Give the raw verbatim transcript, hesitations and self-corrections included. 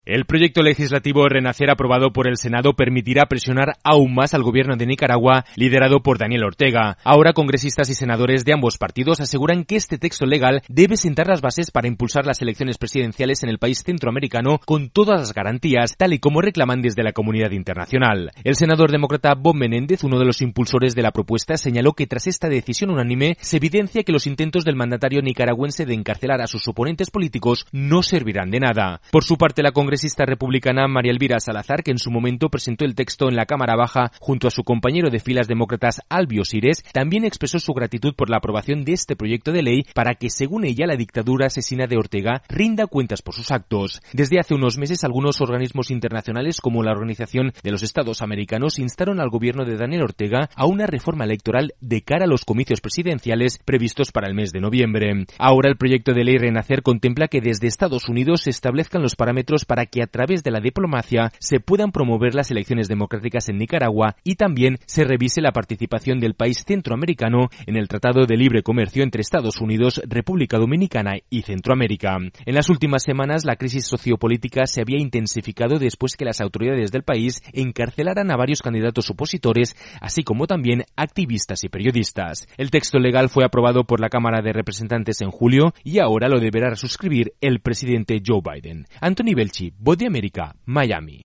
El proyecto legislativo Renacer aprobado por el Senado permitirá presionar aún más al gobierno de Nicaragua, liderado por Daniel Ortega. Ahora congresistas y senadores de ambos partidos aseguran que este texto legal debe sentar las bases para impulsar las elecciones presidenciales en el país centroamericano con todas las garantías, tal y como reclaman desde la comunidad internacional. El senador demócrata Bob Menéndez, uno de los impulsores de la propuesta, señaló que tras esta decisión unánime se evidencia que los intentos del mandatario nicaragüense de encarcelar a sus oponentes políticos no servirán de nada. Por su parte, la congresista republicana María Elvira Salazar, que en su momento presentó el texto en la Cámara Baja junto a su compañero de filas demócratas Albio Sires, también expresó su gratitud por la aprobación de este proyecto de ley para que, según ella, la dictadura asesina de Ortega rinda cuentas por sus actos. Desde hace unos meses, algunos organismos internacionales como la Organización de los Estados Americanos instaron al gobierno de Daniel Ortega a una reforma electoral de cara a los comicios presidenciales previstos para el mes de noviembre. Ahora el proyecto de ley Renacer contempla que desde Estados Unidos se establezcan los parámetros para que a través de la diplomacia se puedan promover las elecciones democráticas en Nicaragua y también se revise la participación del país centroamericano en el Tratado de Libre Comercio entre Estados Unidos, República Dominicana y Centroamérica. En las últimas semanas la crisis sociopolítica se había intensificado después que las autoridades del país encarcelaran a varios candidatos opositores, así como también activistas y periodistas. El texto legal fue aprobado por la Cámara de Representantes en julio y ahora lo deberá suscribir el presidente Joe Biden. Anthony Belchi, Voz de América, Miami.